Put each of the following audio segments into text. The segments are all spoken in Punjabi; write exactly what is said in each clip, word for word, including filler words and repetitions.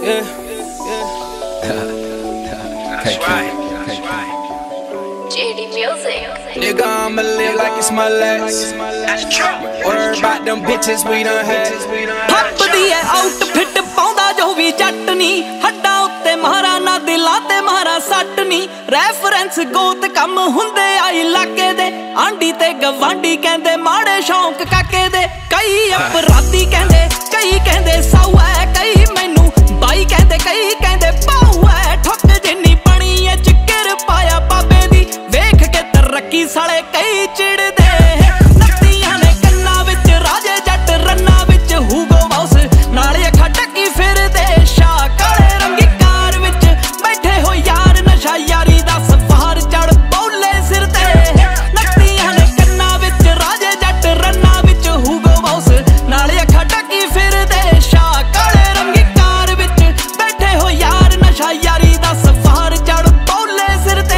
Yeah, yeah. That's right. That's right. J D Music. Nigga, I'ma live like it's my last. That's true. Worry about them bitches we done had. ਹੱਪਦੀ ਐ ਆਊਟਫਿਟ ਪਾਉਂਦਾ ਜੋ ਵੀ ਜੱਟ ਨੀ ਹੱਡਾਂ ਉੱਤੇ ਮਹਾਰਾ ਨਾ ਦਿਲਾਂ ਤੇ ਮਹਾਰਾ ਸੱਟ ਨੀ ਰੈਫਰੈਂਸ ਗੋਤ ਕੰਮ ਹੁੰਦੇ ਆ ਇਲਾਕੇ ਦੇ ਆਂਡੀ ਤੇ ਗਵਾਂਡੀ ਕਹਿੰਦੇ ਮਾੜੇ ਸ਼ੌਂਕ ਕਾਕੇ ਦੇ ਕਈ ਅਪਰਾਧੀ ਕਹਿੰਦੇ ਕਈ ਕਹਿੰਦੇ ਸਾਊ ਐ ਕਈ ਮੈਨੂੰ ਬਾਈ ਕਹਿੰਦੇ ਕਈ ਕਹਿੰਦੇ ਪਾਉ ਐ ਠੁੱਕ ਜਿੰਨੀ ਬਣੀ ਐ ਚਿੱਕਰ ਪਾਇਆ ਬਾਬੇ ਦੀ ਵੇਖ ਕੇ ਤਰੱਕੀ ਸਾਲੇ ਕਈ ਚਿੜਦੇ ਨੱਤੀਆਂ ਨੇ ਕੰਨਾਂ ਵਿੱਚ ਰਾਜੇ ਜੱਟ ਰੰਨਾਂ ਵਿੱਚ ਹੂਗੋ ਬਾਉਸ ਨਾਲੇ ਅੱਖਾਂ ਟੱਕੀ ਫਿਰਦੇ ਸ਼ਾ ਕਾਲੇ ਰੰਗੀ ਕਾਰ ਵਿੱਚ ਬੈਠੇ ਹੋ ਯਾਰ ਨਸ਼ਾ ਯਾਰੀ ਦਾ ਸਫਾਰ ਚੜ ਬੌਲੇ ਸਿਰ ਤੇ ਨੱਤੀਆਂ ਨੇ ਕੰਨਾਂ ਵਿੱਚ ਰਾਜੇ ਜੱਟ ਰੰਨਾਂ ਵਿੱਚ ਹੂਗੋ ਬਾਉਸ ਨਾਲੇ ਅੱਖਾਂ ਟੱਕੀ ਫਿਰਦੇ ਸ਼ਾ ਕਾਲੇ ਰੰਗੀ ਕਾਰ ਵਿੱਚ ਬੈਠੇ ਹੋ ਯਾਰ ਨਸ਼ਾ ਯਾਰੀ ਦਾ ਸਫਾਰ ਚੜ ਬੌਲੇ ਸਿਰ ਤੇ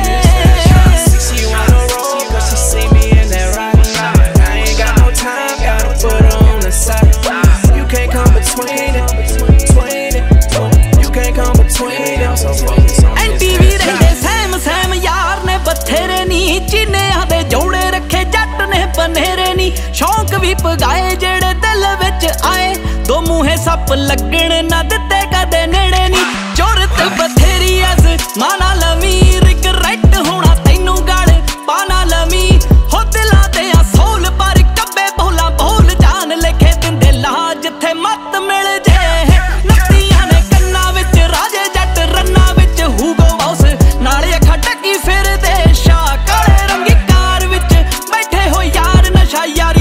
ਸ਼ੌਂਕ ਵੀ ਪਗਾਏ ਜਿਹੜੇ ਦਿਲ ਵਿੱਚ ਆਏ ਦੋ ਮੂੰਹੇ ਸੱਪ ਲੱਗਣ ਨਾ ਦਿੱਤੇ ਕਦੇ ਨੇੜੇ ਨੀ ਜ਼ਰੂਰਤ ਬਥੇਰੀ ਐਸ ਮਾਨਾ ਲਮੀ ਰਿਗਰੈਟ ਹੋਣਾ ਤੈਨੂੰ ਗਲ ਪਾਣਾ ਲਮੀ ਹੋ ਦਿਲਾਂ ਤੇ ਆ ਸੋਲ ਪਰ ਕੱਬੇ ਬੋਲਾਂ ਬੋਲ ਜਾਨ ਲਿਖੇ ਦਿੰਦੇ ਲਾ ਜਿੱਥੇ ਮੱਤ ਮਿਲ ਜੇ ਨੱਤੀਆਂ ਨੇ ਕੰਨਾਂ ਵਿੱਚ ਰਾਜੇ ਜੱਟ ਰੰਨਾਂ ਵਿੱਚ ਹੂਗੋ ਬਾਉਸ ਨਾਲੇ ਅੱਖਾਂ ਟੱਕੀ ਫਿਰਦੇ ਸ਼ਾ ਕਾਲੇ ਰੰਗੀ ਕਾਰ ਵਿੱਚ ਬੈਠੇ ਹੋ ਯਾਰ ਨਸ਼ਾ ਯਾਰੀ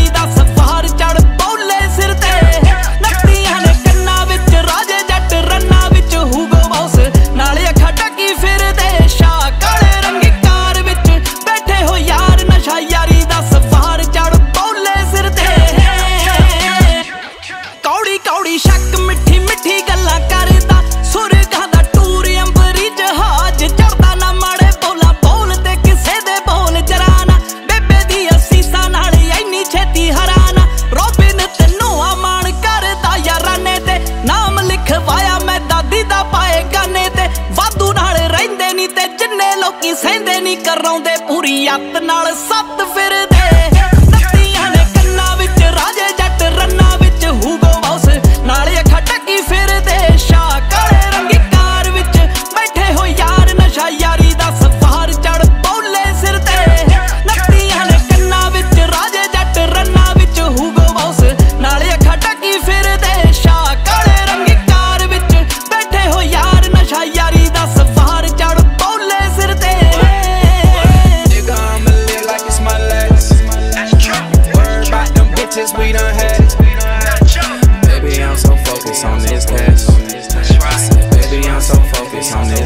ਸਹਿੰਦੇ ਨੀ ਕਰਾਉਂਦੇ ਪੂਰੀ ਅੱਤ ਨਾਲ ਸੱਤ ਫਿਰਦੇ ਨੱਤੀਆਂ ਨੇ ਕੰਨਾਂ ਵਿੱਚ ਰਾਜੇ ਜੱਟ ਰੰਨਾਂ ਵਿੱਚ ਹੂਗੋ ਬਾਉਸ ਨਾਲੇ ਅੱਖਾਂ ਟੱਕੀ ਫਿਰਦੇ ਸ਼ਾ ਕਾਲੇ ਰੰਗੀ ਕਾਰ ਵਿੱਚ ਬੈਠੇ ਹੋ ਯਾਰ ਨਸ਼ਾ ਯਾਰੀ ਦਾ ਸਫਾਰ ਚੜ ਬੌਲੇ ਸਿਰ ਤੇ ਨੱਤੀਆਂ ਨੇ ਕੰਨਾਂ ਵਿੱਚ ਰਾਜੇ ਜੱਟ ਰੰਨਾਂ ਵਿੱਚ ਹੂਗੋ ਬਾਉਸ ਨਾਲੇ ਅੱਖਾਂ ਟੱਕੀ ਫਿਰਦੇ ਸ਼ਾ ਕਾਲੇ ਰੰਗੀ ਕਾਰ ਵਿੱਚ ਬੈਠੇ ਹੋ ਯਾਰ ਨਸ਼ਾ ਯਾਰੀ ਦਾ ਸਫਾਰ ਚੜ ਬੌਲੇ ਸਿਰ ਤੇ we done had. Baby, I'm so focused on this cash. Baby, I'm so focused on this.